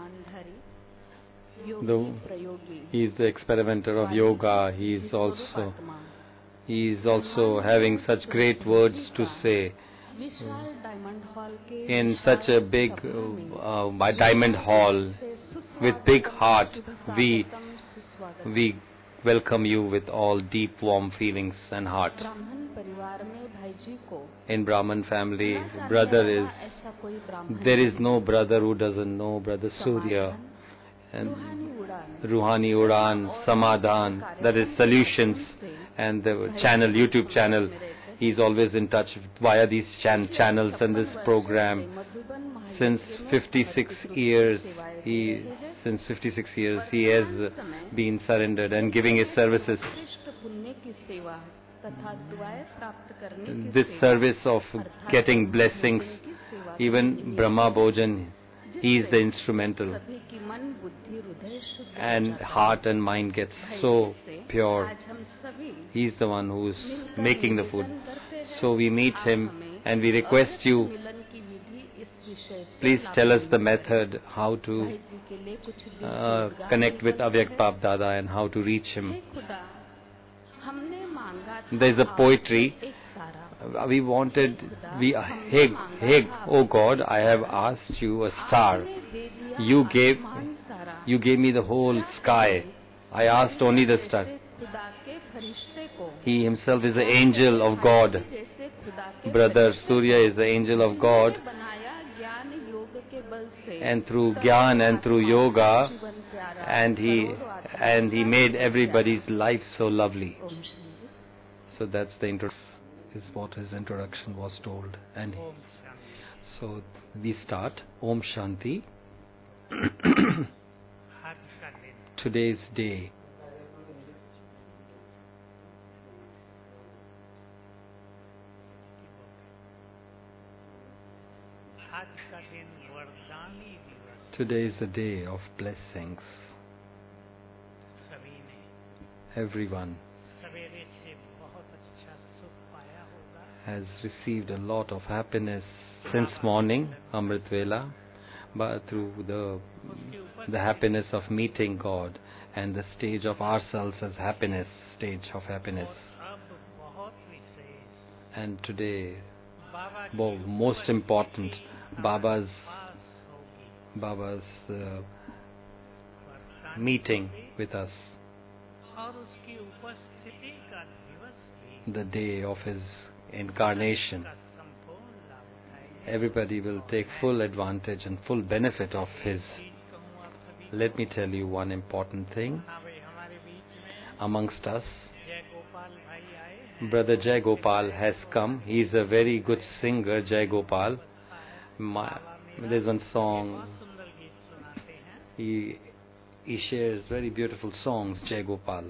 He is the experimenter of yoga. He is also having such great words to say. In such a big diamond hall with big heart, we welcome you with all deep warm feelings and heart. In Brahman family, there is no brother who doesn't know Brother Surya. And Ruhani Udan, Samadhan, that is solutions, and the YouTube channel. He's always in touch via these channels and this program. Since 56 years, he has been surrendered and giving his services. This service of getting blessings, even Brahma Bhojan, he is the instrumental. And heart and mind gets so pure. He is the one who is making the food. So we meet him and we request you, please tell us the method how to connect with Avyak Bap Dada and how to reach him. There is a poetry. Hey, oh God, I have asked you a star. You gave me the whole sky. I asked only the star. He himself is the angel of God. Brother Surya is the angel of God. And through Gyan and through yoga, and he made everybody's life so lovely. So that's the is what his introduction was told. And so we start. Om Shanti. Today's day. Today is the day of blessings. Everyone has received a lot of happiness since morning, Amrit Vela, but through the happiness of meeting God and the stage of ourselves as stage of happiness. And today, most important, Baba's meeting with us, the day of his incarnation. Everybody will take full advantage and full benefit of his. Let me tell you one important thing. Amongst us, Brother Jai Gopal has come. He is a very good singer, Jai Gopal. There's one song. He shares very beautiful songs, Jai Gopal.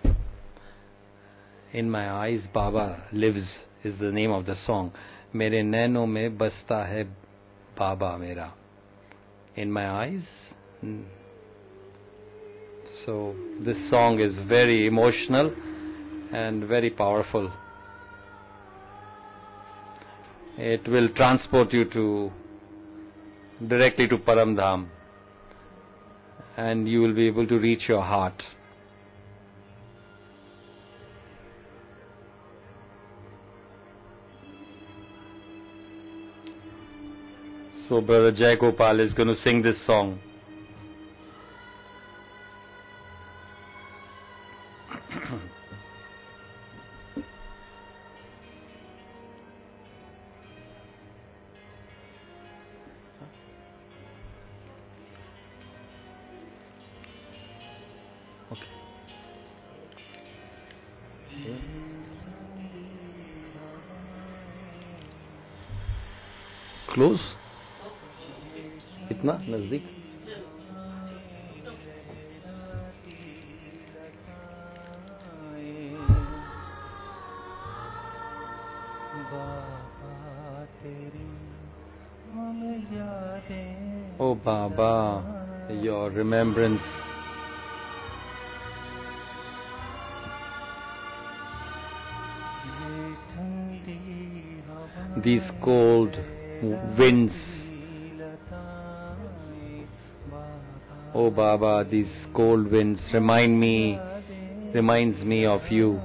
In My Eyes, Baba Lives is the name of the song. Mere naino mein basta hai Baba mera. In my eyes. So this song is very emotional and very powerful. It will transport you directly to Param Dham, and you will be able to reach your heart. So Brother Jai Gopal is going to sing this song. Close? इतना नजदीक? Oh Baba, your remembrance these cold winds Oh Baba, these cold winds reminds me of you.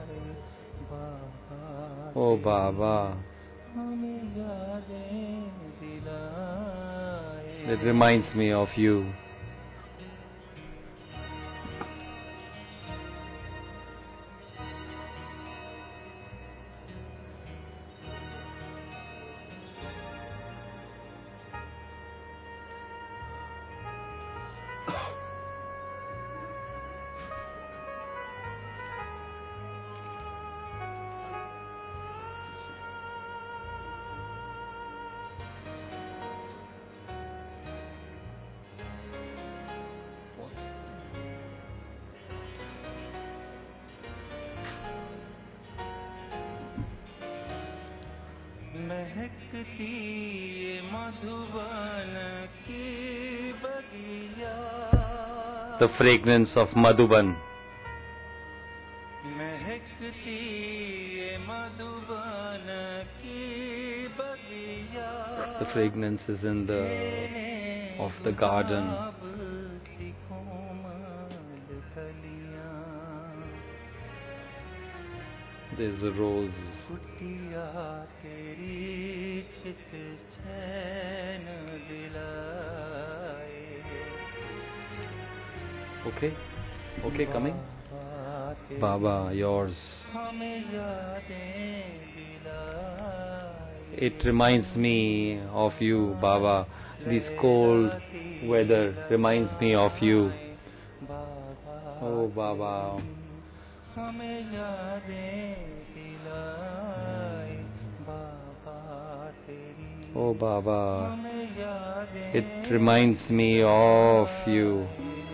Oh Baba, it reminds me of you. The fragrance of Madhuban. The fragrance is in of the garden. There's a rose. Okay, coming. Baba, yours. It reminds me of you, Baba. This cold weather reminds me of you. Oh, Baba. Oh, Baba. It reminds me of you.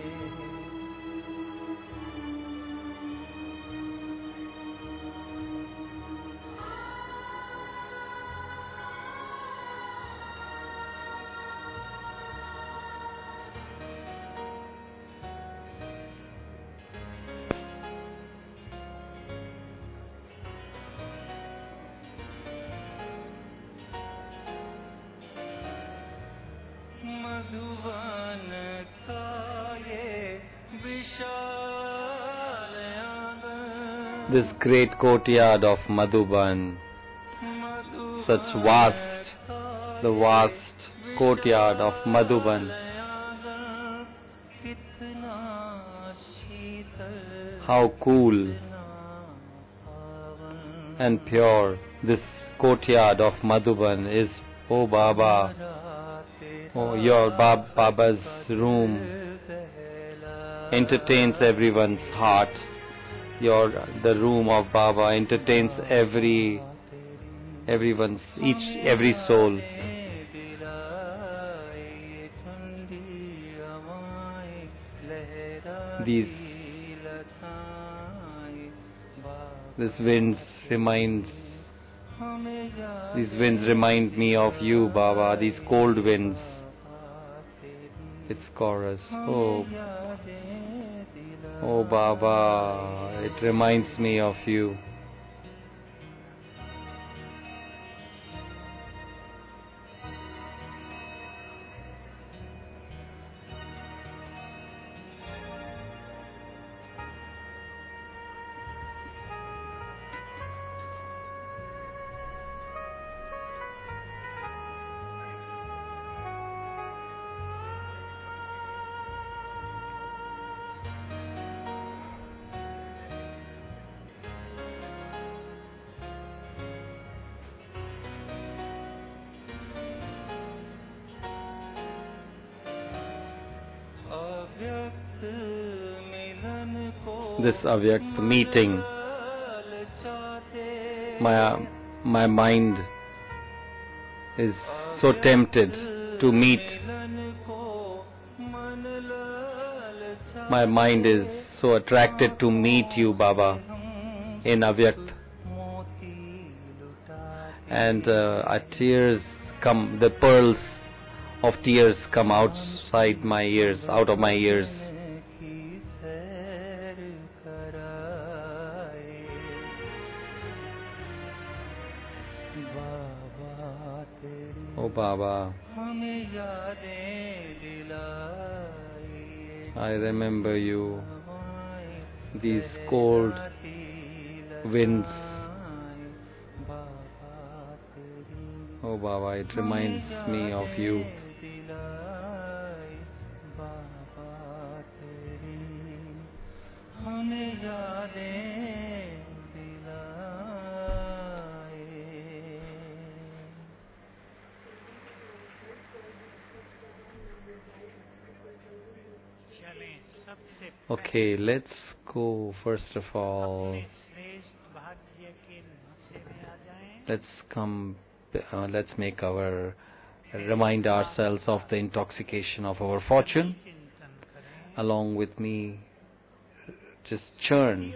This great courtyard of Madhuban, such the vast courtyard of Madhuban. How cool and pure this courtyard of Madhuban is, oh Baba. Oh, your Baba's room entertains everyone's heart. The room of Baba entertains every soul. These winds remind me of you, Baba. These cold winds. It's chorus. Oh Baba, it reminds me of you. This Avyakt meeting, my mind is so tempted to meet. My mind is so attracted to meet you, Baba, in Avyakt. And tears come, the pearls of tears come out of my ears. Oh Baba, I remember you, these cold winds. Oh Baba, it reminds me of you. Okay, let's go first of all. Let's remind ourselves of the intoxication of our fortune. Along with me, just churn.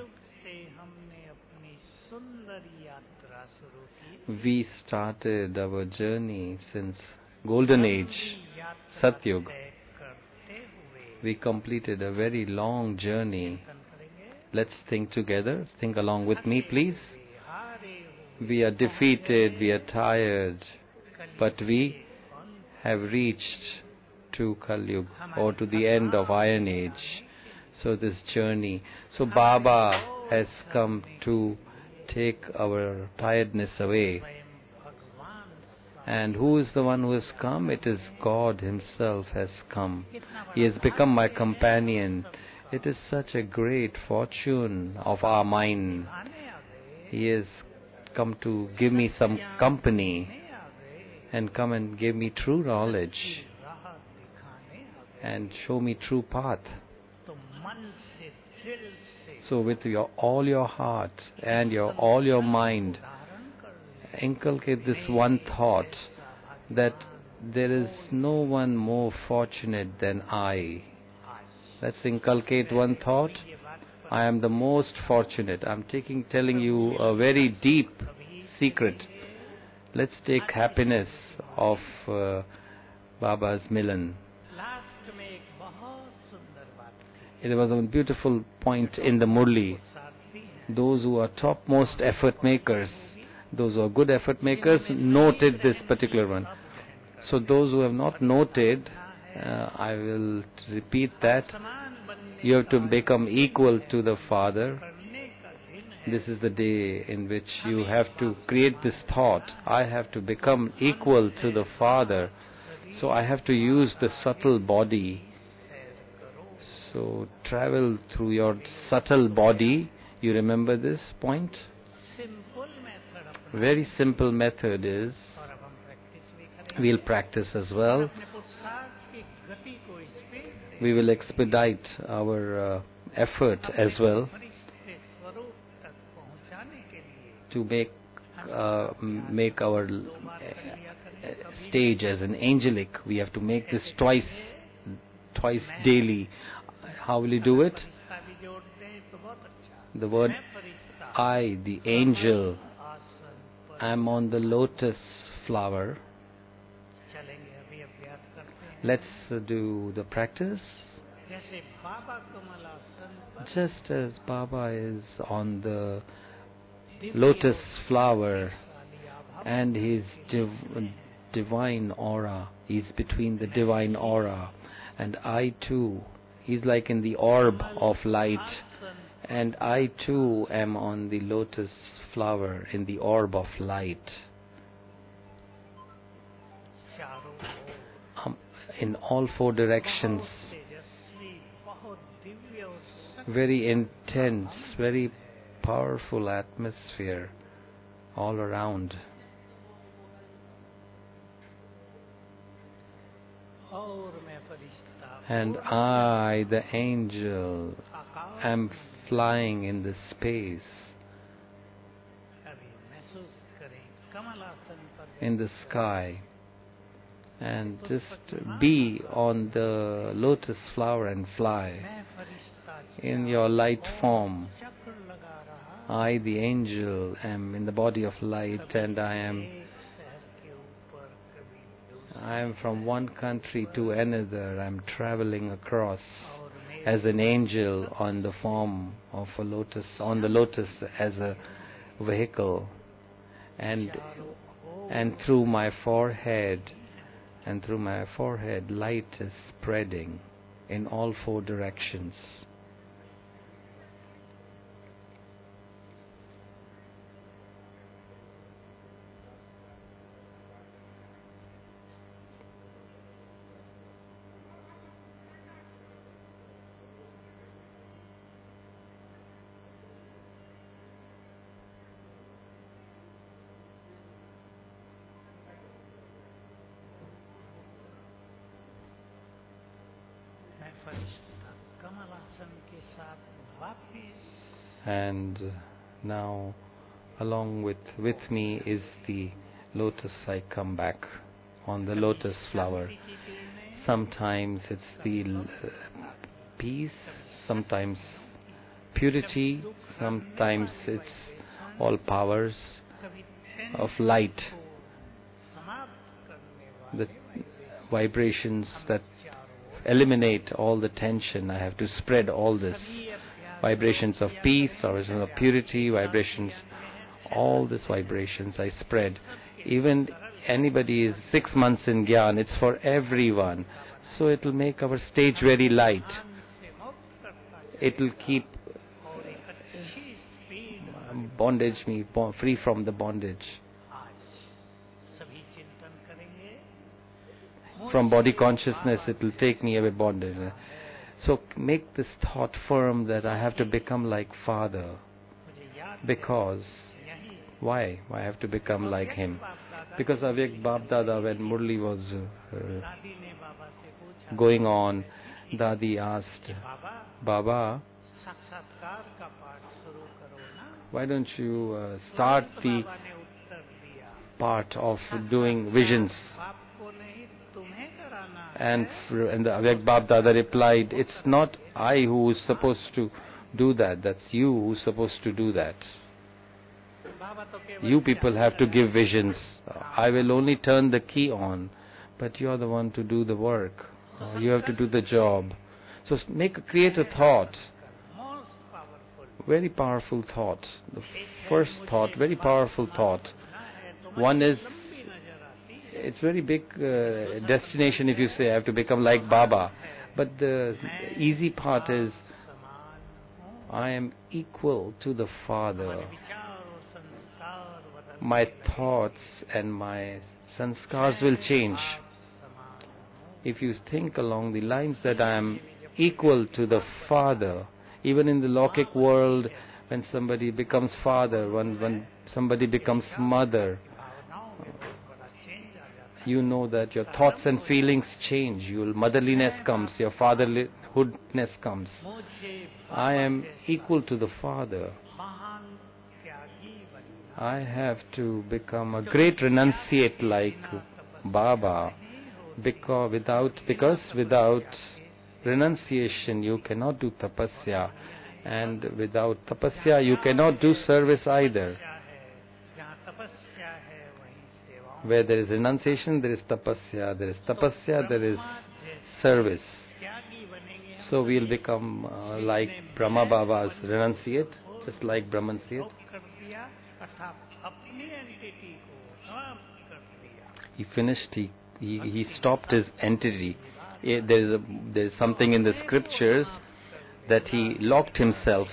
We started our journey since Golden Age, Satyug. We completed a very long journey. Let's think together. Think along with me, please. We are defeated, we are tired, but we have reached to Kali Yuga, or to the end of Iron Age. So this journey. So Baba has come to take our tiredness away. And who is the one who has come? It is God Himself has come. He has become my companion. It is such a great fortune of our mind. He has come to give me some company and come and give me true knowledge and show me true path. So with all your heart and all your mind, inculcate this one thought, that there is no one more fortunate than I. Let's inculcate one thought. I am the most fortunate. I'm telling you a very deep secret. Let's take happiness of Baba's Milan. It was a beautiful point in the Murli. Those who are topmost effort makers, those who are good effort makers, noted this particular one. So those who have not noted, I will repeat that. You have to become equal to the Father. This is the day in which you have to create this thought. I have to become equal to the Father. So I have to use the subtle body. So travel through your subtle body. You remember this point? Very simple method is, we'll practice as well. We will expedite our effort as well to make our stage as an angelic. We have to make this twice daily. How will you do it? The word I, the angel, am on the lotus flower. Let's do the practice. Just as Baba is on the lotus flower and his divine aura, he's between the divine aura, and I too, he's like in the orb of light, and I too am on the lotus flower in the orb of light. In all four directions, very intense, very powerful atmosphere all around. And I, the angel, am flying in the space, in the sky. And just be on the lotus flower and fly in your light form. I, the angel, am in the body of light, and I am from one country to another. I'm traveling across as an angel on the form of a lotus, on the lotus as a vehicle, and through my forehead light is spreading. in all four directions. And now along with me is the lotus. I come back on the lotus flower. Sometimes it's the peace, sometimes purity, sometimes it's all powers of light, the vibrations that eliminate all the tension. I have to spread all this. Vibrations of peace, vibrations of purity, vibrations, all these vibrations I spread. Even anybody is 6 months in Gyan, it's for everyone. So it will make our stage very light. It will keep me free from the bondage. From body consciousness, it will take me away bondage. So make this thought firm that I have to become like Father. Because, why? I have to become like him. Because Avyak Bap Dada, when Murli was going on, Dadi asked, Baba, why don't you start the part of doing visions? And the Avyak Bap Dada replied, it's not I who is supposed to do that, that's you who's supposed to do that. You people have to give visions. I will only turn the key on, but you are the one to do the work. You have to do the job. So create a thought. Very powerful thought. The first thought, very powerful thought. One is, it's very big destination if you say I have to become like Baba. But the easy part is, I am equal to the Father. My thoughts and my sanskars will change. If you think along the lines that I am equal to the Father, even in the Lokik world, when somebody becomes father, when somebody becomes mother, you know that your thoughts and feelings change. Your motherliness comes, your fatherhoodness comes. I am equal to the Father. I have to become a great renunciate like Baba, because without renunciation you cannot do tapasya, and without tapasya you cannot do service either. Where there is renunciation, there is tapasya. There is tapasya, there is service. So we'll become like Brahma Baba's renunciate, just like Brahmanciate. He finished, he stopped his entity. There's something in the scriptures that he locked himself.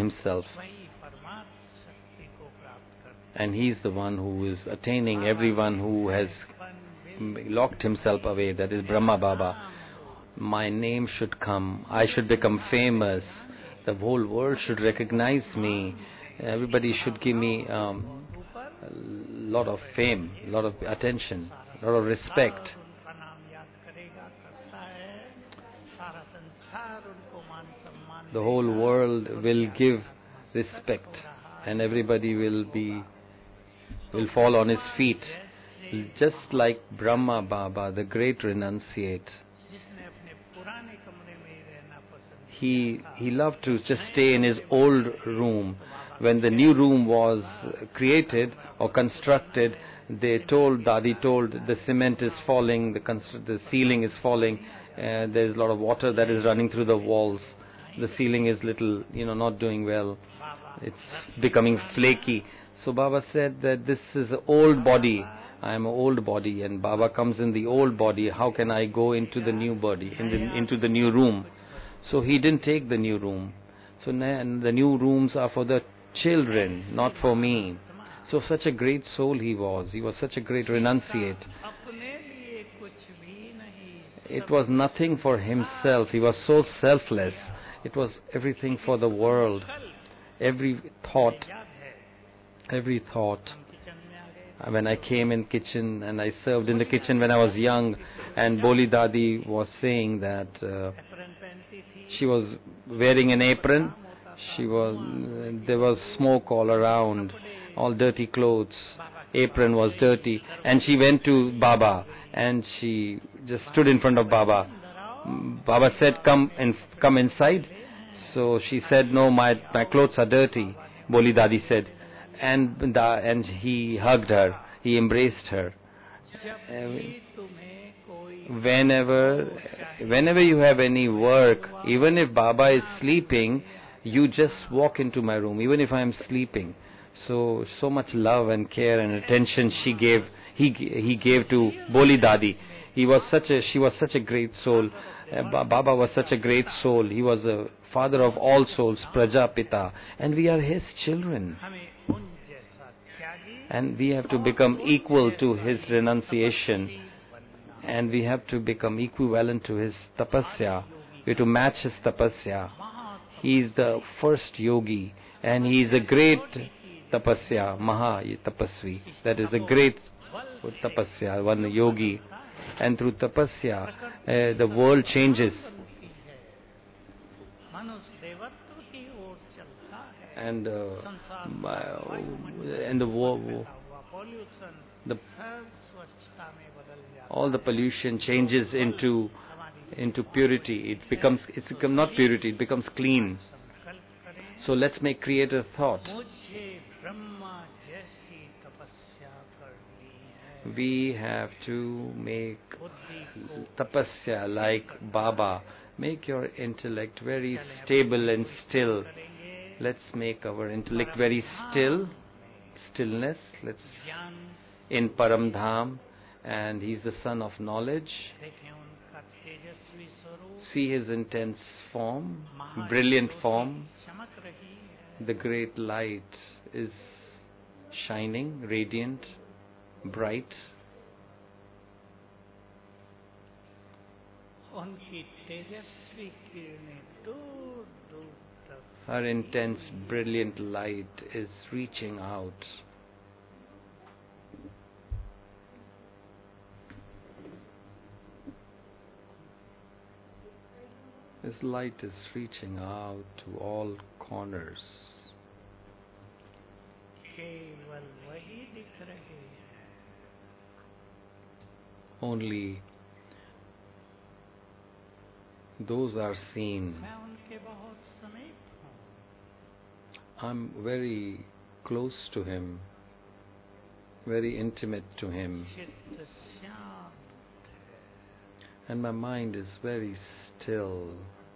And he's the one who is attaining everyone who has locked himself away. That is Brahma Baba. My name should come. I should become famous. The whole world should recognize me. Everybody should give me a lot of fame, a lot of attention, a lot of respect. The whole world will give respect, and everybody will fall on his feet, just like Brahma Baba, the great renunciate. He loved to just stay in his old room. When the new room was created or constructed, Dadi told, the cement is falling, the ceiling is falling, there's a lot of water that is running through the walls. The ceiling is not doing well. It's becoming flaky. So Baba said that this is an old body. I am an old body and Baba comes in the old body. How can I go into the new body, into the new room? So he didn't take the new room. So the new rooms are for the children, not for me. So such a great soul he was. He was such a great renunciate. It was nothing for himself. He was so selfless. It was everything for the world. Every thought. When I came in kitchen and I served in the kitchen when I was young, and Boli Dadi was saying that she was wearing an apron. There was smoke all around, all dirty clothes. Apron was dirty, and she went to Baba and she just stood in front of Baba. Baba said, "Come inside." So she said, "No, my clothes are dirty." Boli Dadi said, and he hugged her. He embraced her. Whenever you have any work, even if Baba is sleeping, you just walk into my room, even if I am sleeping. So much love and care and attention he gave to Boli Dadi. She was such a great soul. Baba was such a great soul. He was a father of all souls, Prajapita, and we are his children. And we have to become equal to his renunciation, and we have to become equivalent to his tapasya. We have to match his tapasya. He is the first yogi, and he is a great tapasya, Maha Tapasvi. That is a great tapasya, one yogi. And through tapasya, the world changes. And all the pollution changes into purity. It's become not purity, it becomes clean. So let's create a thought. We have to make tapasya like Baba. Make your intellect very stable and still. Let's make our intellect very stillness. Let's in Param Dham, and he's the son of knowledge. See his intense form, brilliant form. The great light is shining, radiant, bright. Her intense, brilliant light is reaching out. This light is reaching out to all corners. Only those are seen. I'm very close to him, very intimate to him, and my mind is very still.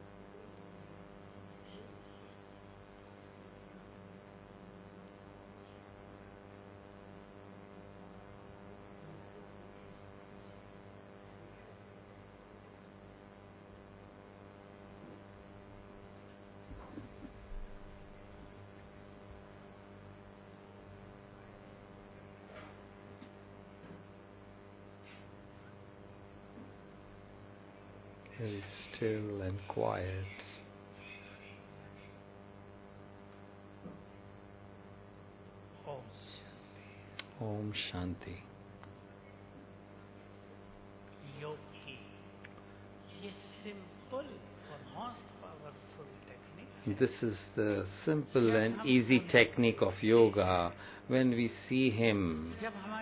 Very still and quiet. Om Shanti. Yogi. This simple but most powerful technique. This is the simple and easy technique of yoga. When we see him,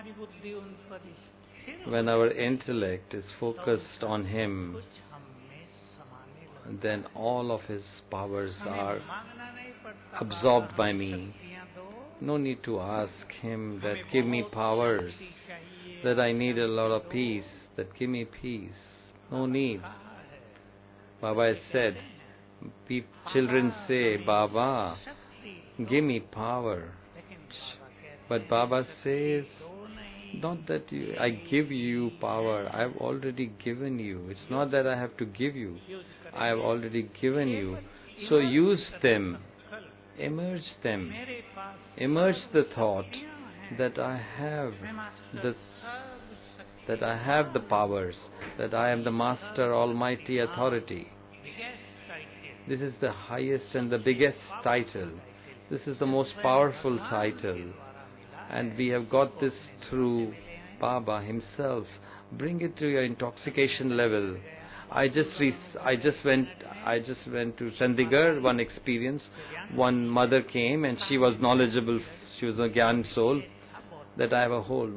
when our intellect is focused on him, then all of his powers are absorbed by me. No need to ask him that give me powers, that I need a lot of peace, that give me peace. No need. Baba has said, children say, Baba, give me power. But Baba says, not that I give you power. I have already given you. It's not that I have to give you. I have already given you. So use them. Emerge them. Emerge the thought that I have the powers, that I am the Master Almighty Authority. This is the highest and the biggest title. This is the most powerful title. And we have got this through Baba himself. Bring it to your intoxication level. I just went to Chandigarh, one experience. One mother came and she was knowledgeable. She was a Gyan soul. That I have a hole.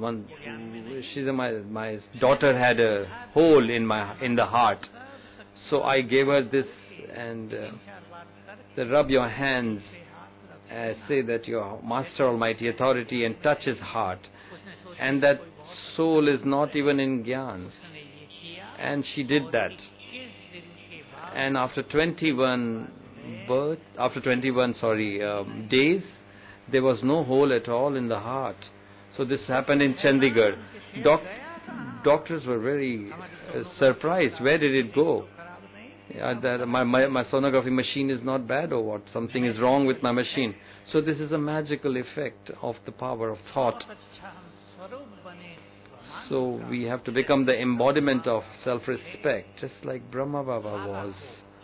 My daughter had a hole in the heart. So I gave her this and rub your hands, say that your Master Almighty Authority, and touch his heart. And that soul is not even in Gyan. And she did that. And after 21 days, there was no hole at all in the heart. So this happened in Chandigarh. Doctors were very surprised. Where did it go? My sonography machine is not bad or what? Something is wrong with my machine. So this is a magical effect of the power of thought. So we have to become the embodiment of self-respect, just like Brahma Baba was.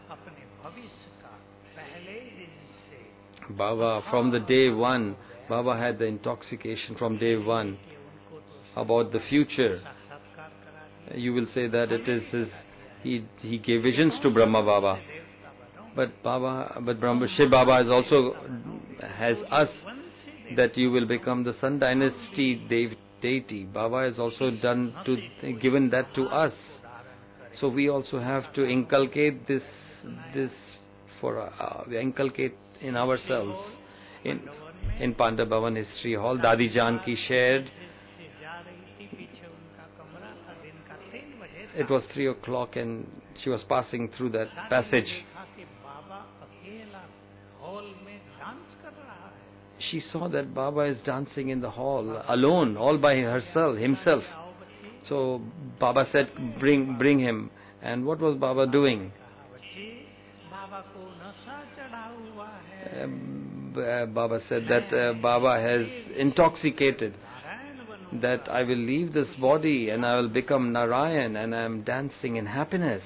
Baba, from the day one, Baba had the intoxication from day one about the future. You will say that it is he gave visions to Brahma Baba. But Shiv Baba has us that you will become the Sun Dynasty deity. Baba has also given that to us. So we also have to inculcate this inculcate in ourselves. In Pandav Bhavan History Hall, Dadi Janki shared. It was 3 o'clock and she was passing through that passage. She saw that Baba is dancing in the hall, alone, all by himself. So Baba said, bring him. And what was Baba doing? Baba said that Baba has intoxicated, that I will leave this body and I will become Narayan and I am dancing in happiness.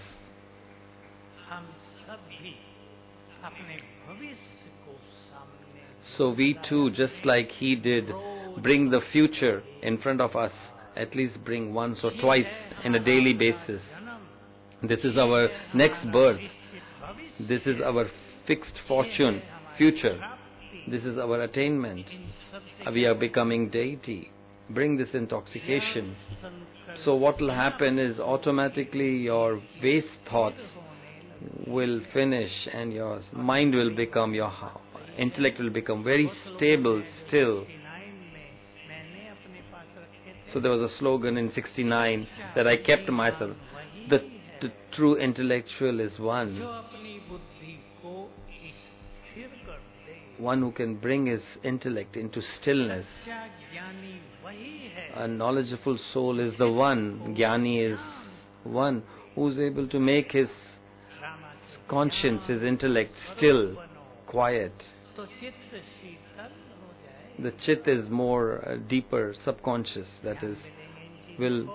So we too, just like he did, bring the future in front of us, at least bring once or twice in a daily basis. This is our next birth. This is our fixed fortune, future. This is our attainment. We are becoming deity. Bring this intoxication. So what will happen is automatically your waste thoughts will finish and your mind will become, your intellect will become very stable, still. So there was a slogan in 69 that I kept myself. The true intellectual is one who can bring his intellect into stillness. A knowledgeable soul is the one. Jnani is one who is able to make his conscience, his intellect still, quiet. The chit is more deeper, subconscious, that is, will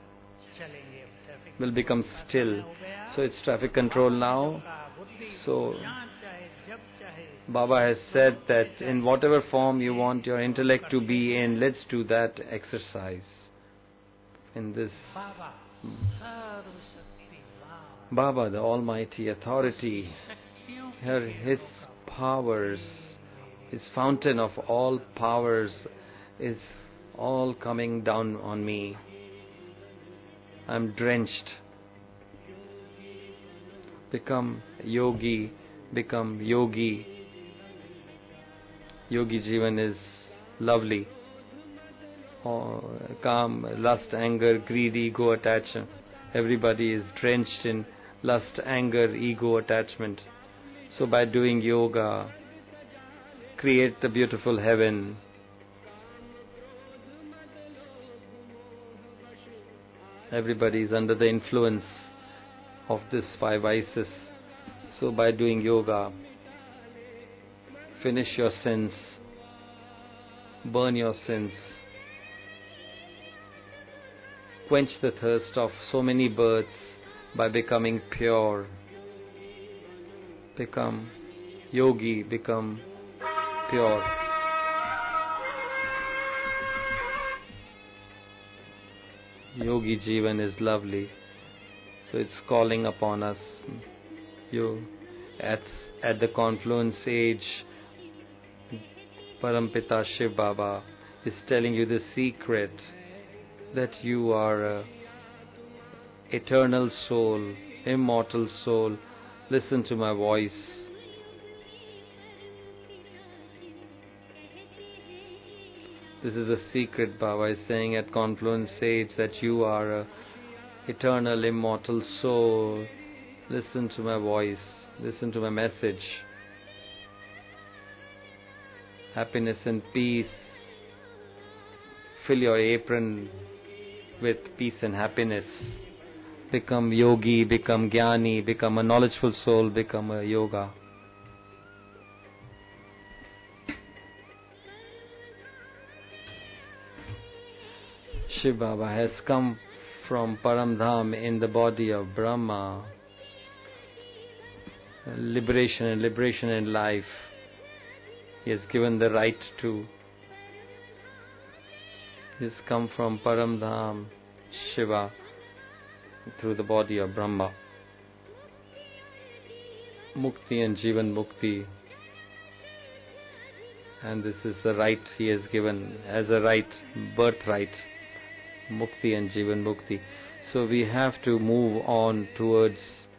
become still. So it's traffic control now. So Baba has said that in whatever form you want your intellect to be in, let's do that exercise. In this Baba, the Almighty Authority, his powers, his fountain of all powers is all coming down on me. I'm drenched. Become yogi, become yogi. Yogi Jivan is lovely. Calm, lust, anger, greed, ego, attachment. Everybody is drenched in lust, anger, ego, attachment. So by doing yoga, create the beautiful heaven. Everybody is under the influence of these 5 vices. So by doing yoga, finish your sins, burn your sins, quench the thirst of so many births by becoming pure. Become yogi, become pure. Yogi Jivan is lovely. So it's calling upon us. You at the confluence age, Parampita Shiv Baba is telling you the secret that you are an eternal soul, immortal soul. Listen to my voice. This is a secret Baba is saying at confluence age, that you are an eternal, immortal soul. Listen to my voice. Listen to my message. Happiness and peace. Fill your apron with peace and happiness. Become yogi, become jnani, become a knowledgeful soul, become a yoga. Shiv Baba has come from Paramdham in the body of Brahma. Liberation in life. He has given the right to. He has come from Paramdham, Shiva, through the body of Brahma. Mukti and Jivan Mukti. And this is the right he has given as a right, birthright. Mukti and Jivan Mukti. So we have to move on towards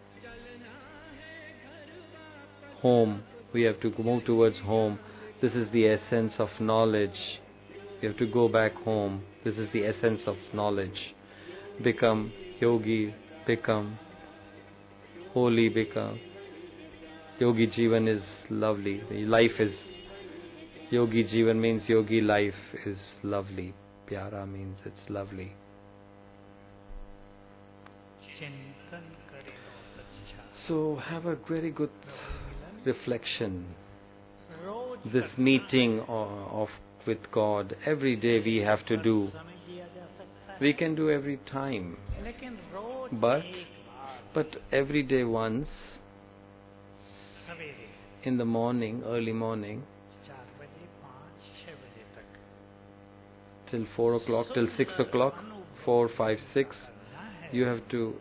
home. We have to move towards home. This is the essence of knowledge. We have to go back home. This is the essence of knowledge. Become yogi, become holy, become. Yogi Jivan is lovely. Life is, Yogi Jivan means yogi life is lovely. Pyara means it's lovely. So have a very good reflection. This meeting with God, every day we have to do. We can do every time. But every day once, in the morning, early morning, till 4 o'clock, till 6 o'clock, 4, 5, 6, you have to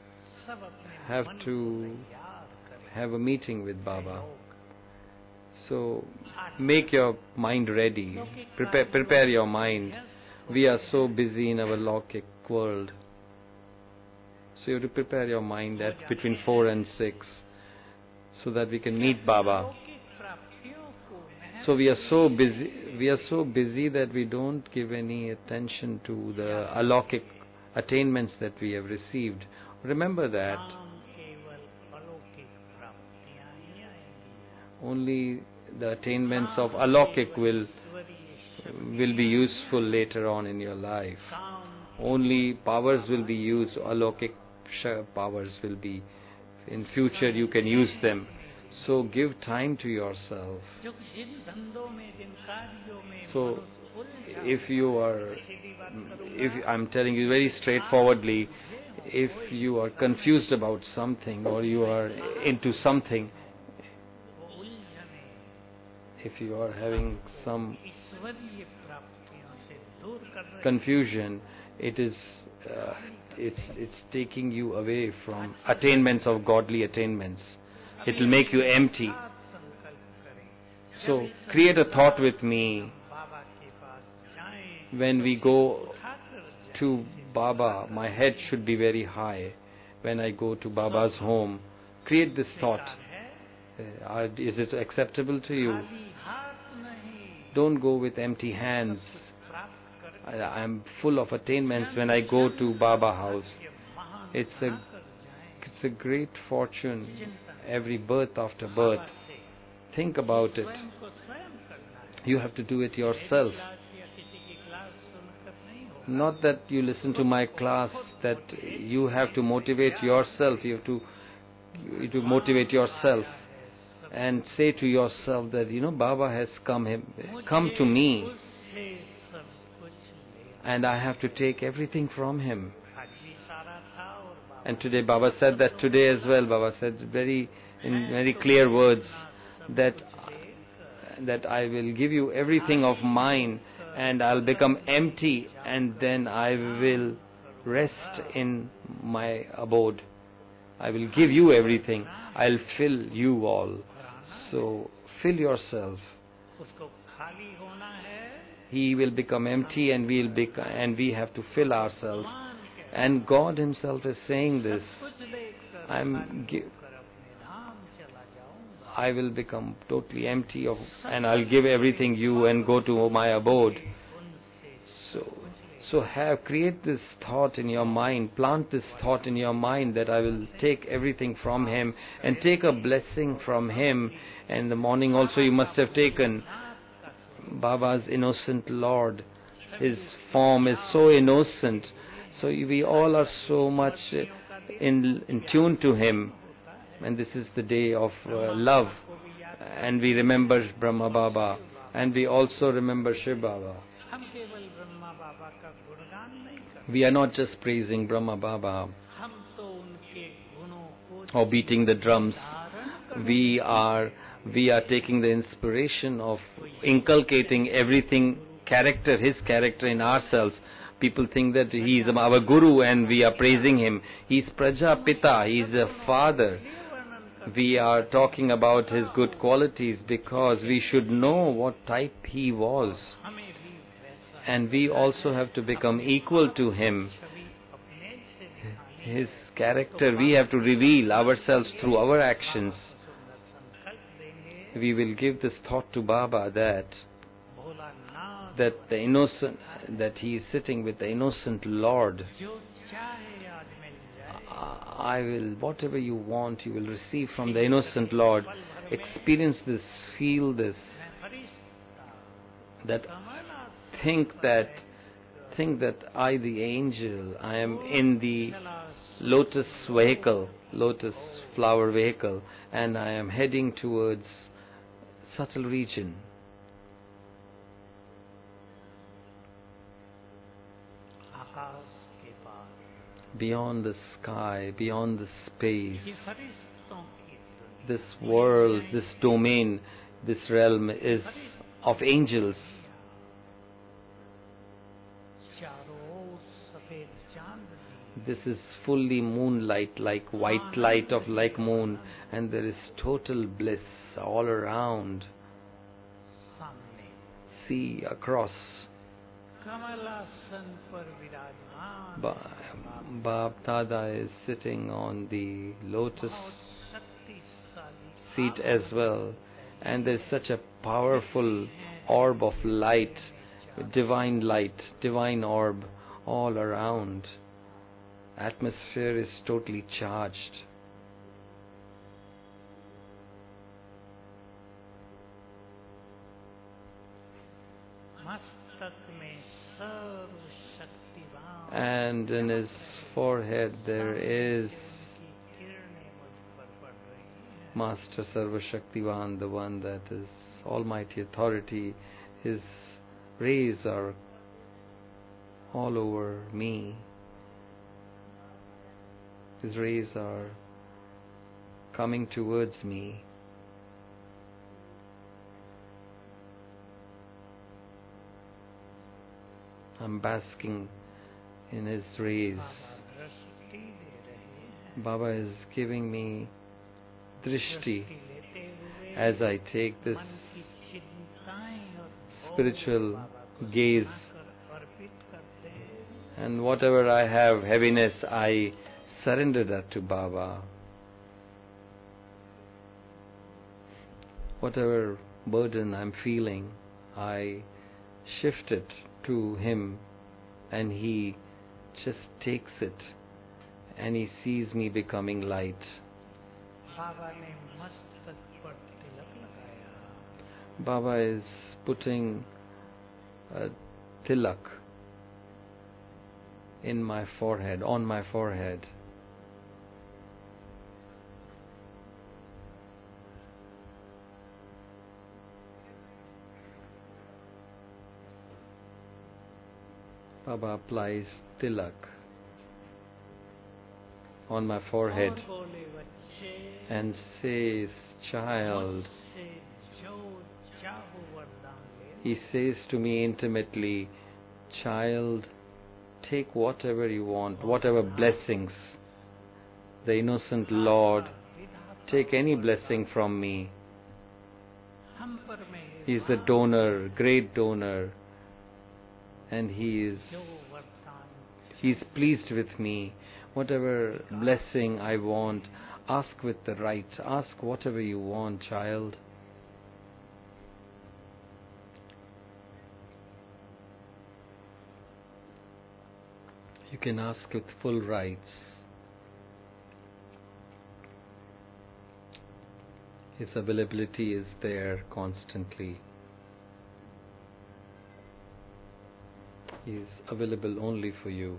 have a meeting with Baba. So make your mind ready. Prepare your mind. We are so busy in our Laukic world. So you have to prepare your mind at between 4 and 6, so that we can meet Baba. So we are so busy that we don't give any attention to the alaukic attainments that we have received. Remember that only the attainments of alaukic will be useful later on in your life. Only powers will be used, alaukic powers will be, in future you can use them. So give time to yourself. So if I'm telling you very straightforwardly, if you are confused about something or you are into something, if you are having some confusion, it's taking you away from attainments of godly attainments. It will make you empty. So create a thought with me. When we go to Baba, my head should be very high. When I go to Baba's home, create this thought. Is it acceptable to you? Don't go with empty hands. I am full of attainments when I go to Baba house. It's a great fortune every birth after birth. Think about it. You have to do it yourself. Not that you listen to my class that you have to motivate yourself. You have to motivate yourself and say to yourself that, Baba has come to me, and I have to take everything from him. And today Baba said that today as well. Baba said in very clear words that I will give you everything of mine, and I'll become empty, and then I will rest in my abode. I will give you everything. I'll fill you all. So fill yourself. He will become empty, and we have to fill ourselves. And God himself is saying this. I will become totally empty and I'll give everything you and go to my abode. So create this thought in your mind, plant this thought in your mind that I will take everything from him and take a blessing from him. And in the morning also you must have taken Baba's innocent Lord. His form is so innocent. So we all are so much in tune to him. And this is the day of love. And we remember Brahma Baba. And we also remember Shiv Baba. We are not just praising Brahma Baba or beating the drums. We are taking the inspiration of inculcating everything, his character in ourselves. People think that he is our Guru and we are praising him. He is Prajapita, he is a father. We are talking about his good qualities because we should know what type he was. And we also have to become equal to him. His character, we have to reveal ourselves through our actions. We will give this thought to Baba that he is sitting with the innocent Lord. I will, whatever you want, you will receive from the innocent Lord. Experience this, feel this. That think that I, the angel, I am in the lotus flower vehicle, and I am heading towards subtle region. Beyond the sky, beyond the space, this world, this domain, this realm is of angels. This is fully moonlight, like white light of like moon, and there is total bliss all around. See across. Bab Dada is sitting on the lotus seat as well, and there is such a powerful orb of light, divine orb all around. Atmosphere is totally charged. And in his forehead there is Master Sarva Shaktivan, the one that is Almighty Authority. His rays are all over me. His rays are coming towards me. I'm basking in his rays. Baba is giving me drishti as I take this spiritual gaze. And whatever I have heaviness, I surrender that to Baba. Whatever burden I'm feeling, I shift it to him, and he just takes it, and he sees me becoming light. Baba is putting a tilak in my forehead, on my forehead. Baba applies tilak on my forehead and says, child, he says to me intimately, child, take whatever you want, whatever blessings. The innocent Lord, take any blessing from me. He is the donor, great donor, and He is pleased with me. Whatever blessing I want, ask with the right. Ask whatever you want, child. You can ask with full rights. His availability is there constantly. He is available only for you.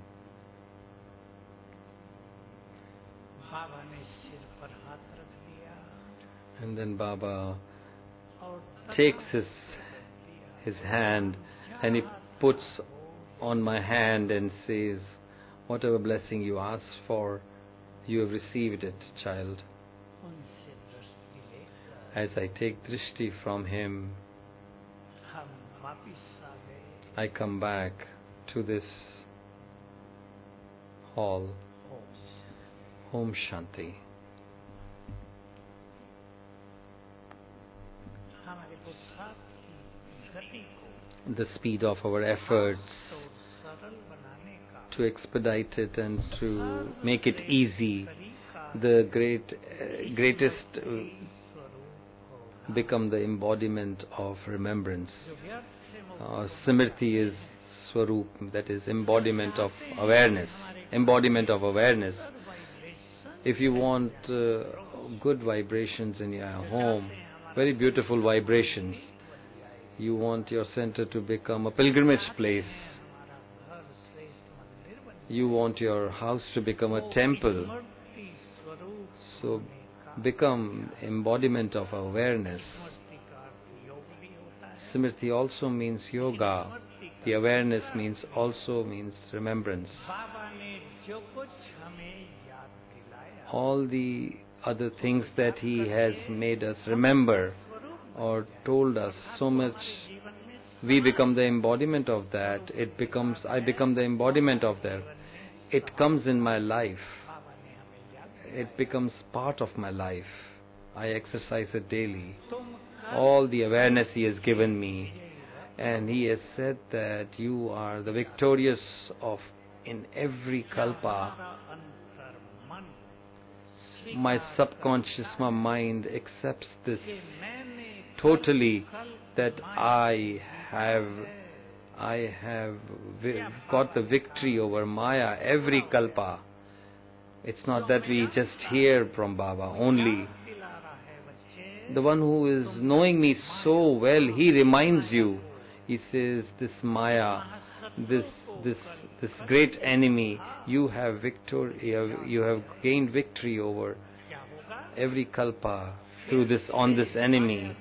And then Baba takes his hand and he puts on my hand and says, whatever blessing you ask for, you have received it, child. As I take drishti from him, I come back to this hall. Om Shanti. The speed of our efforts to expedite it and to make it easy, the greatest become the embodiment of remembrance. Smriti is Swarup, that is embodiment of awareness. Embodiment of awareness. If you want good vibrations in your home, very beautiful vibrations, you want your center to become a pilgrimage place. You want your house to become a temple. So become embodiment of awareness. Smriti also means yoga. The awareness also means remembrance. All the other things that He has made us remember or told us so much, we become the embodiment of that. I become the embodiment of that. It comes in my life. It becomes part of my life. I exercise it daily. All the awareness He has given me. And He has said that you are the victorious of in every kalpa. My subconscious, my mind accepts this totally, that I have got the victory over Maya every kalpa. It's not that we just hear from Baba only. The one who is knowing me so well, he reminds you. He says, this Maya, this great enemy, you have gained victory over every kalpa through on this enemy.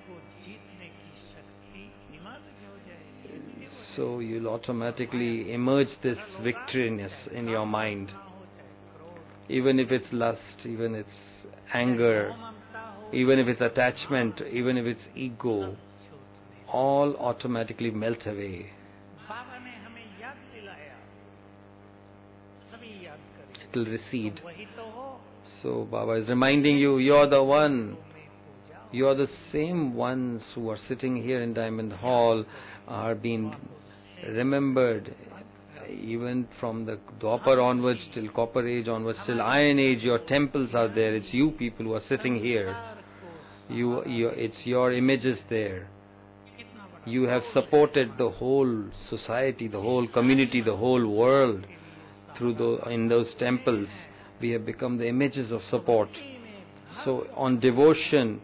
So you'll automatically emerge this victoriness in your mind. Even if it's lust, even if it's anger, even if it's attachment, even if it's ego, all automatically melt away. It will recede. So Baba is reminding you, you're the one. You are the same ones who are sitting here in Diamond Hall, are being remembered. Even from the Dwapar onwards till Copper Age onwards till Iron Age, your temples are there. It's you people who are sitting here. It's your images there. You have supported the whole society, the whole community, the whole world in those temples. We have become the images of support. So on devotion,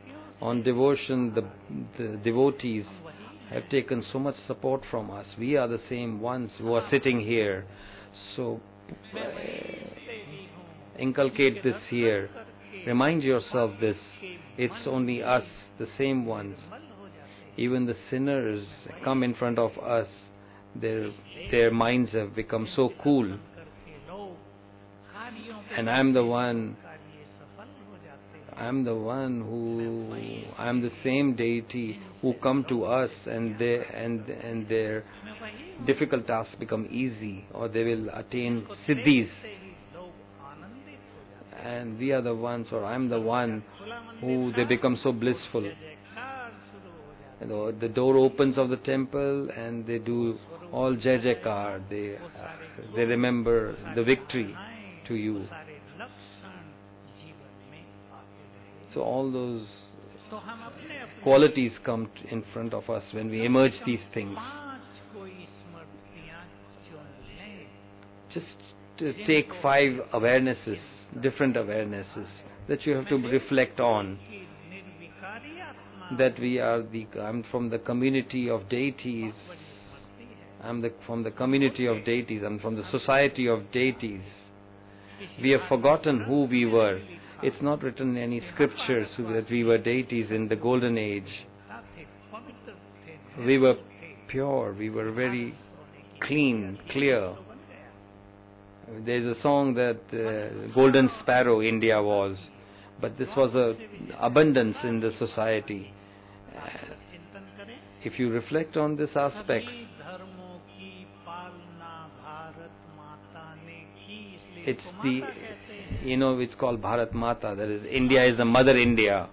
the devotees have taken so much support from us. We are the same ones who are sitting here. So inculcate this here. Remind yourself this. It's only us, the same ones. Even the sinners come in front of us. Their minds have become so cool. And I'm the same deity who come to us, and their difficult tasks become easy, or they will attain siddhis. And we are the ones, or I'm the one who they become so blissful. The door opens of the temple and they do all Jai Jaikar. They remember the victory to you. So all those qualities come in front of us when we emerge these things. Just to take 5 awarenesses, different awarenesses that you have to reflect on. That I'm from the community of deities. I'm from the community of deities. I'm from the society of deities. We have forgotten who we were. It's not written in any scriptures that we were deities in the golden age. We were pure. We were very clean, clear. There's a song that Golden Sparrow India was, but this was abundance in the society. If you reflect on this aspect, it's it's called Bharat Mata. That is, India is the Mother India.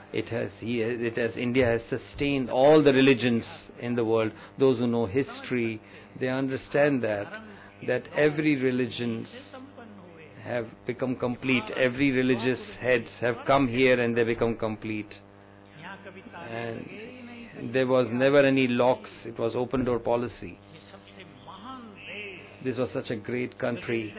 India has sustained all the religions in the world. Those who know history, they understand that every religion have become complete. Every religious heads have come here and they become complete. And there was never any locks. It was open door policy. This was such a great country,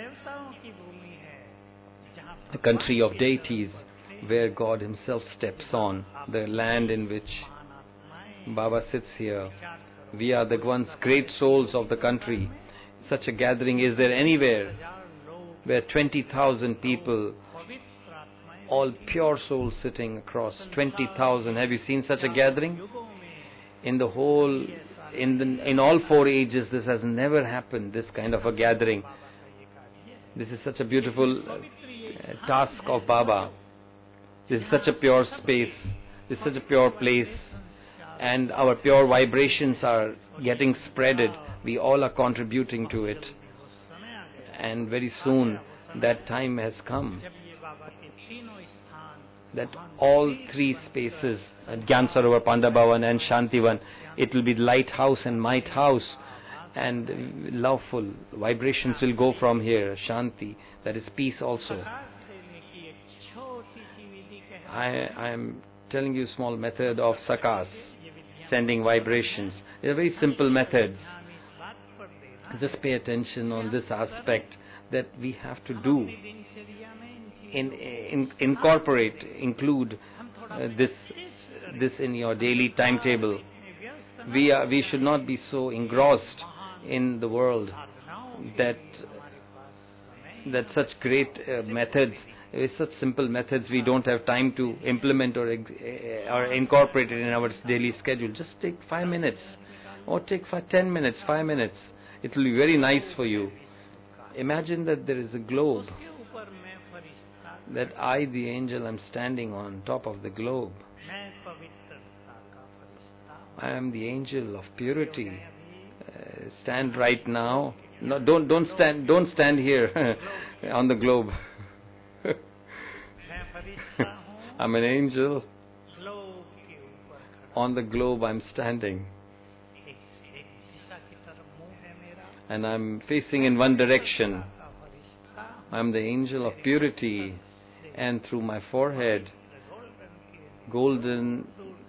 a country of deities, where God Himself steps on, the land in which Baba sits here. We are the ones, great souls of the country. Such a gathering is there anywhere, where 20,000 people, all pure souls sitting across 20,000. Have you seen such a gathering? In all 4 ages, this has never happened, this kind of a gathering. This is such a beautiful task of Baba. This is such a pure space. This is such a pure place. And our pure vibrations are getting spreaded. We all are contributing to it. And very soon, that time has come. That all 3 spaces, Gyan Sarovar, Pandabhavan and Shantivan, it will be lighthouse and might house, and loveful vibrations will go from here. Shanti, that is peace also. I am telling you a small method of sakas, sending vibrations. They are very simple methods. Just pay attention on this aspect that we have to do. Include this in your daily timetable. We should not be so engrossed in the world that such great methods, such simple methods, we don't have time to implement or incorporate it in our daily schedule. Just take 5 minutes, or take 10 minutes, 5 minutes. It will be very nice for you. Imagine that there is a globe, that I, the angel, am standing on top of the globe. I am the angel of purity. Stand right now. No, don't stand here on the globe. I'm an angel. On the globe I'm standing. And I'm facing in one direction. I'm the angel of purity. And through my forehead, golden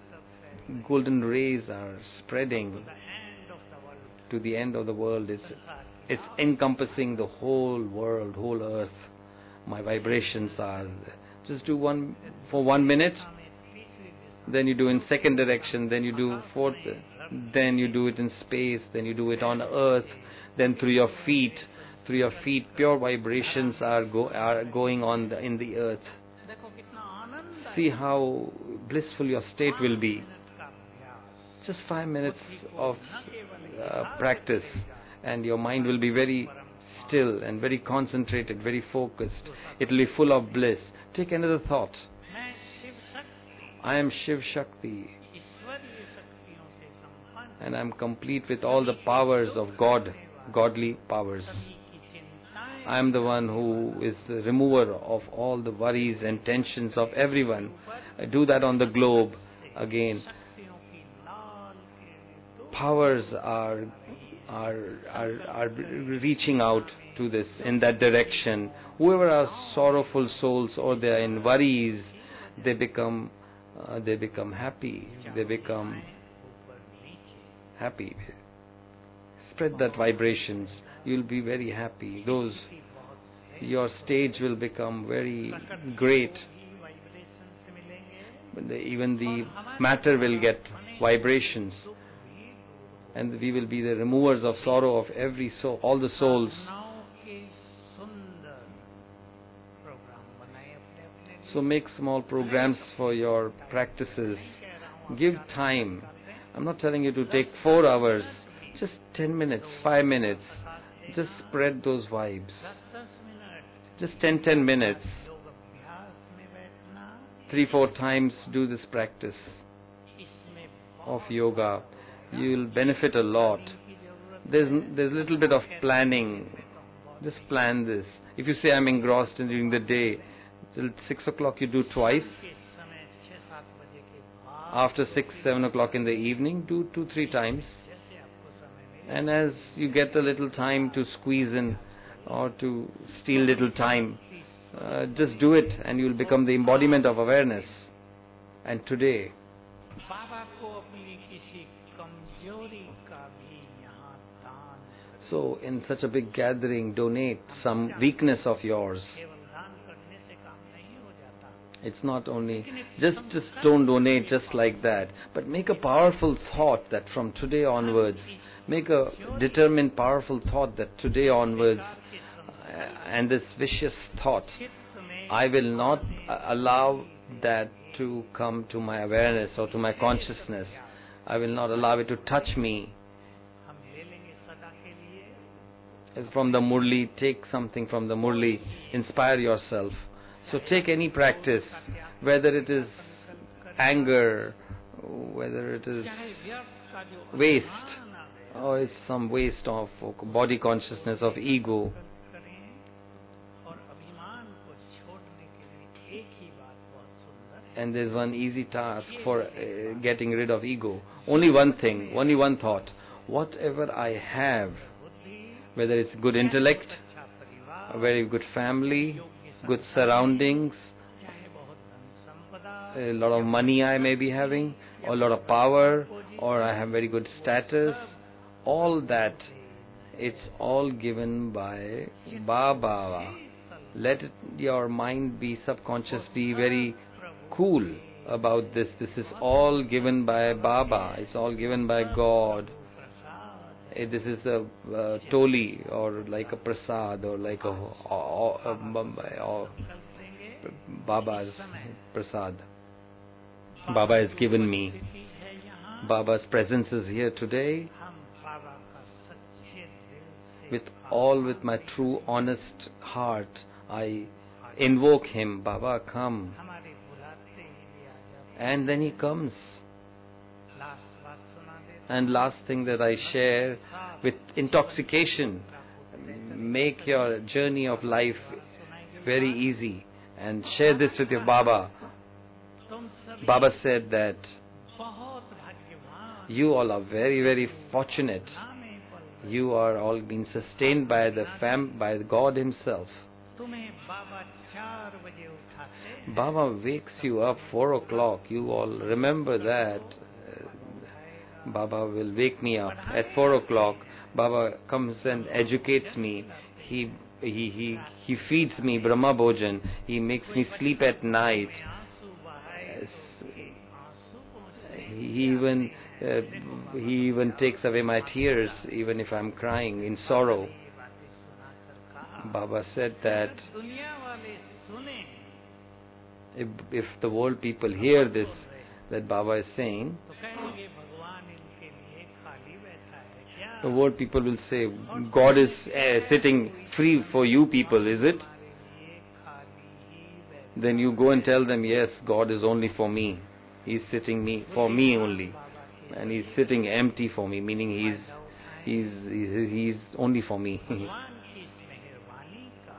rays are spreading to the end of the world. It's encompassing the whole world, whole earth. My vibrations are. Just do one for 1 minute. Then you do in second direction. Then you do fourth. Then you do it in space. Then you do it on earth. Then through your feet. through your feet, pure vibrations are going on in the earth. देखो कितना आनंद See how blissful your state will be. मिनट का अभ्यास Just 5 minutes of न केवल practice, and your mind will be very still and very concentrated, very focused. It will be full of bliss. Take another thought. मैं Shiv Shakti I am Shiv Shakti, ईश्वरीय शक्तियों से संपन्न and I am complete with all the powers of God, godly powers. सभी की चिंताएं I am the one who is the remover of all the worries and tensions of everyone. I do that on the globe again. शक्तियों की लाल किरणें दो Powers are reaching out to this in that direction. Whoever are sorrowful souls or they are in worries, they become happy. They become ऊपर नीचे happy. Spread that vibrations. You'll be very happy. Those बहुत से your stage will become very great. ही vibration से मिलेंगे Even the matter will get vibrations, दुख भी दूर हो and we will be the removers of sorrow of every soul, all the souls. भावनाओं के सुंदर प्रोग्राम बनाए अपने अपने लिए So make small programs for your practices. कह रहा हूँ Give time. I'm not telling you to take 4 hours. Just 10 minutes, 5 minutes. Just spread those vibes. 10 मिनट Just 10 minutes. योग अभ्यास में बैठना 3-4 times do this practice इसमें of बहुत yoga. You will benefit a lot. की जरूरत There's a little bit of planning. Just plan this. If you say I'm engrossed during the day, till 6 o'clock you do twice. के समय 6-7 बजे के बाद After 6-7 o'clock in the evening, do 2-3 times. जैसे आपको समय मिले And as you get a little time to squeeze in or to steal little time, just do it and you will become the embodiment of awareness. And today, बाबा को अपनी किसी कमजोरी का भी यहाँ दान करें। so in such a big gathering, donate some weakness of yours. केवल दान करने से काम नहीं हो जाता It's not only, just don't donate just like that, but make a powerful thought that from today onwards, make a determined powerful thought that today onwards, and this vicious thought, चित्त में I will not allow that to come to my awareness or to my consciousness. I will not allow it to touch me. हम ले लेंगे सदा के लिए From the Murli, take something from the Murli, inspire yourself. So take any practice, whether it is anger, whether it is चाहे व्यर्थ का जो waste, अभिमान आ गया or it's some waste of body consciousness, of ego. करें और अभिमान को छोड़ने के लिए एक ही बात बहुत सुंदर है And there's one easy task for getting rid of ego. Only one thing, only one thought. Whatever I have, बुद्धि whether it's good intellect, अच्छा परिवार a very good family, good surroundings, चाहे बहुत धन संपदा a lot of money I may be having, or a lot of power, or I have very good status, all that, it's all given by Baba. Let your mind be subconscious, be very cool about this. This is all given by Baba. It's all given by God. Prasad This is a toli or like a prasad or like a कर देंगे Baba's prasad. Baba has given me. स्थिति है यहाँ Baba's presence is here today. हम बाबा का सच्चे दिल से With my true honest heart, I invoke him. Baba, come. हमारे बुलाते ही भी आ जाते And then he comes. Last बात सुना देते And last thing that I share, with intoxication, make your journey of life very easy and share this with your Baba. तुम सभी Baba said that बहुत भाग्यवान you all are very, very fortunate. नामे पर You are all being sustained by by God Himself. तुम्हें बाबा 4 बजे उठाते Baba wakes you up 4 o'clock. You all remember that. Baba will wake me up at 4 o'clock. Baba comes and educates me. He feeds me Brahma Bhojan. He makes me sleep at night. आंसू बहाए आंसू पहुंचे He even takes away my tears, even if I'm crying in sorrow. ये बातें सुनाकर Baba said that दुनिया वाले सुने if the world people hear this, that Baba is saying, तो कहेंगे भगवान इनके लिए खाली बैठा है क्या? the world people will say, God is sitting free for you people, is it? हमारे लिए खाली ही बैठा Then you go and tell them, yes, God is only for me. He's sitting for me only. बाबा के And He's sitting empty for me, meaning He's only for me. भगवान की इस मेहरबानी का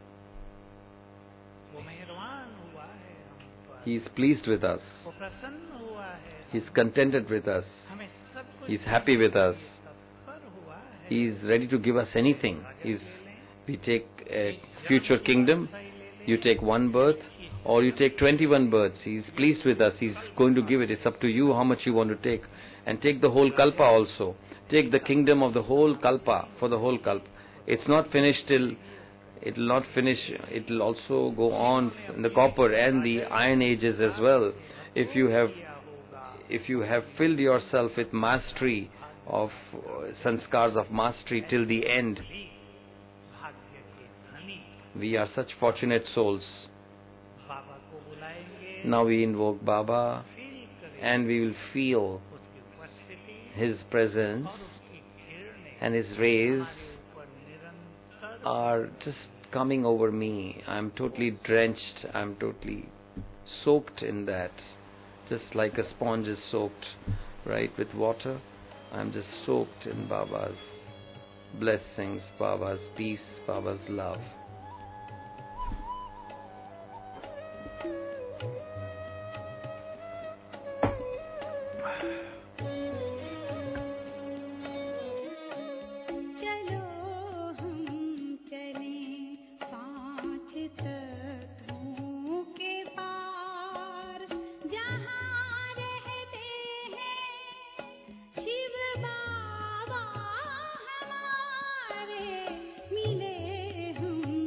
वो मेहरबान हुआ है हम पर, He's pleased with us. वो प्रसन्न हुआ है, He's contented with us. हमें सब कुछ He's happy with us. तत्पर हुआ है। He's ready to give us anything. We take a future kingdom, you take one birth, or you take 21 births. He's pleased with us. He's going to give it. It's up to you how much you want to take. And take the whole kalpa also. Take the kingdom of the whole kalpa, for the whole kalpa. It's not finished till, it will not finish, it will also go on in the copper and the iron ages as well. If you have filled yourself with mastery of sanskars of mastery till the end, भाग्य के धनी we are such fortunate souls. बाबा को बुलाएंगे, Now we invoke Baba feel करें and we will feel उसकी उपस्थिति His presence, और उसकी किरणें and His rays हमारे ऊपर निरंतर are just coming over me. I'm totally drenched, I'm totally soaked in that. Just like a sponge is soaked, right, with water. I'm just soaked in Baba's blessings, Baba's peace, Baba's love. मिले हम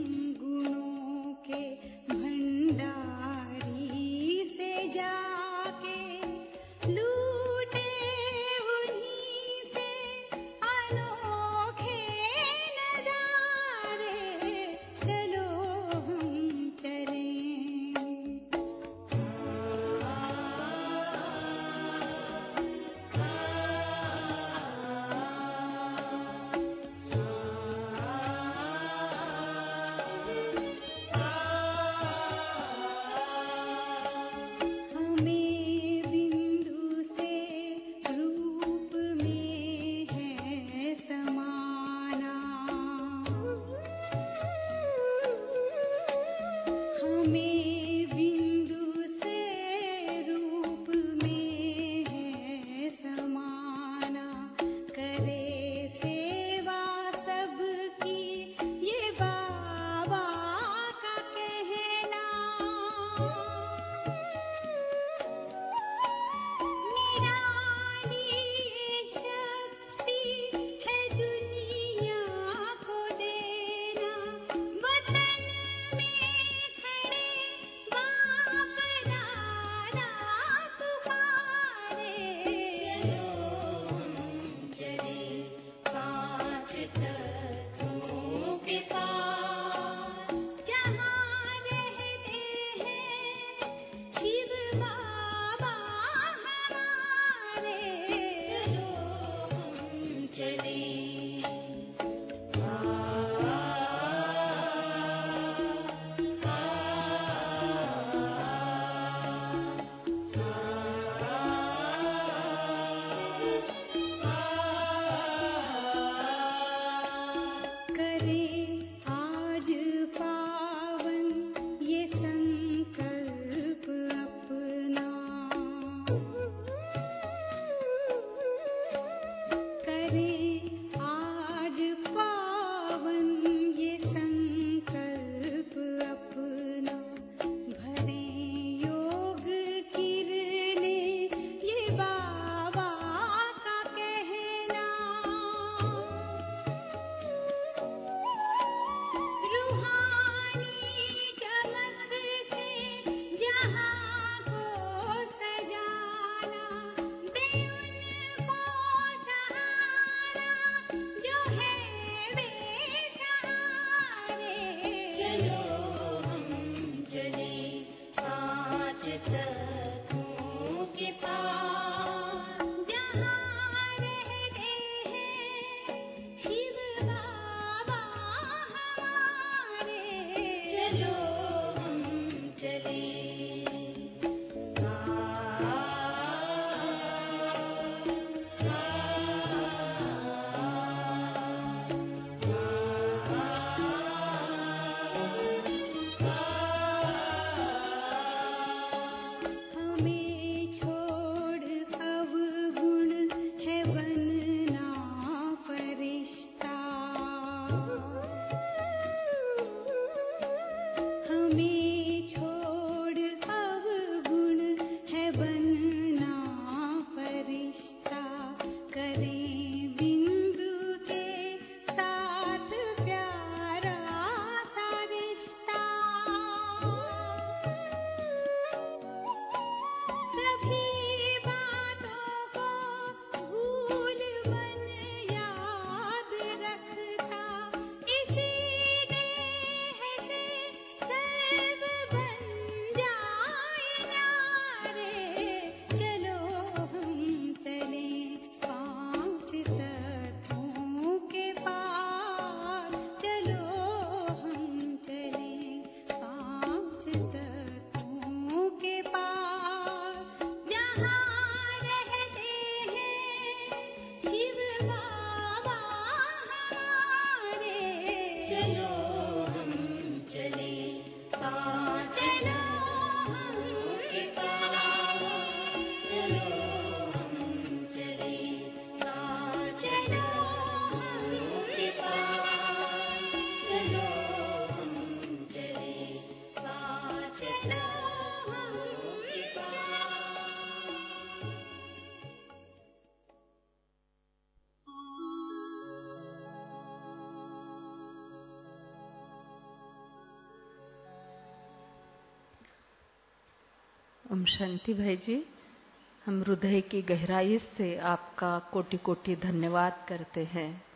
ओम शांति भाई जी, हम हृदय की गहराई से आपका कोटि कोटि धन्यवाद करते हैं।